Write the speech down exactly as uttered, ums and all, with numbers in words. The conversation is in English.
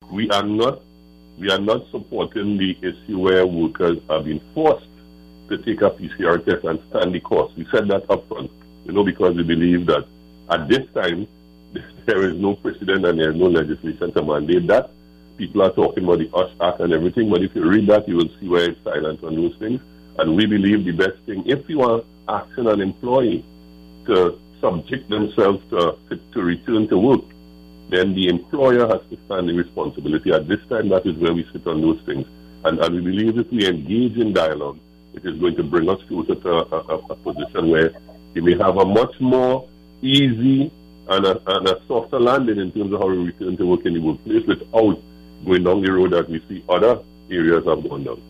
we are not we are not supporting the issue where workers are being forced to take a P C R test and stand the cost. We said that up front, you know, because we believe that at this time there is no precedent and there is no legislation to mandate that. People are talking about the U S Act and everything, but if you read that, you will see where it's silent on those things. And we believe the best thing, if you are asking an employee to subject themselves to, to return to work, then the employer has to stand the responsibility. At this time, that is where we sit on those things. And, and we believe if we engage in dialogue, it is going to bring us closer to a, a, a position where we may have a much more easy and a, and a softer landing in terms of how we return to work in the workplace without going down the road that we see other areas have gone down.